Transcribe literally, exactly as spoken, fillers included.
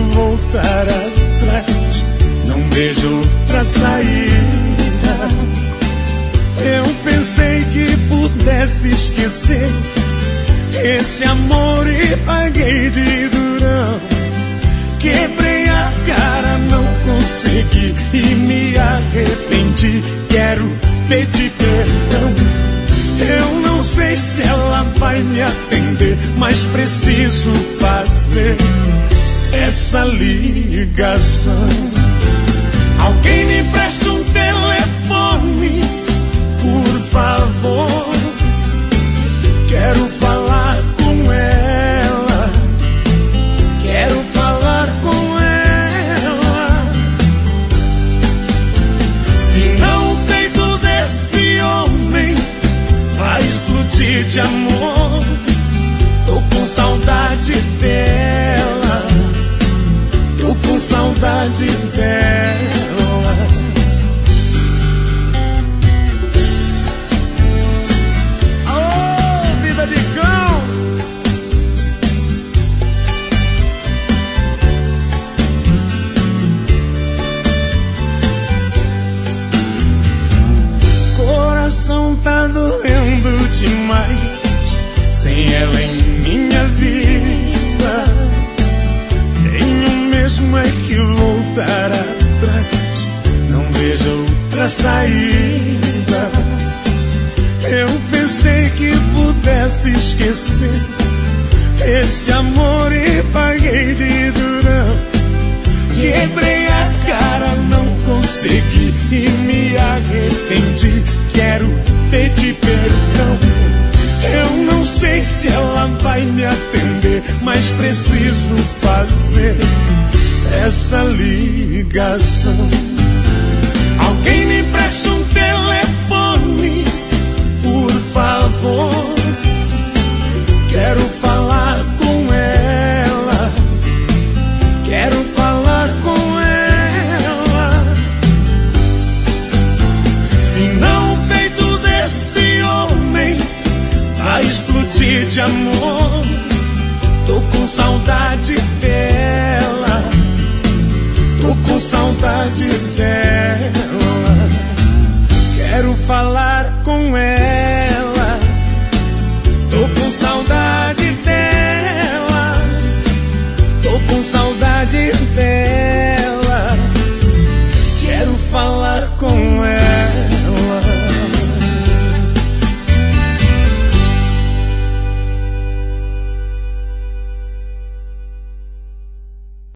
voltar atrás, não vejo outra saída. Eu pensei que pudesse esquecer esse amor e paguei de durão. Quebrei a cara, não consegui e me arrependi. Quero pedir perdão. Eu não sei se ela vai me atender, mas preciso fazer essa ligação. Alguém me preste um telefone, por favor. Quero falar com ela, quero falar com ela. Senão o peito desse homem vai explodir de amor. Tô com saudade dela, tô com saudade dela. Tá doendo demais sem ela em minha vida. Tenho mesmo é que voltar atrás, não vejo outra saída. Eu pensei que pudesse esquecer esse amor e paguei de durão. Quebrei a cara, não consegui e me arrependi. Quero pedir perdão. Eu não sei se ela vai me atender, mas preciso fazer essa ligação. Alguém me preste um telefone, por favor. Quero falar com ela, quero falar com ela. Senão o peito desse homem vai explodir de amor. Tô com saudade dela, tô com saudade dela. Quero falar com ela, tô com saudade dela, tô com saudade dela. Quero falar com ela.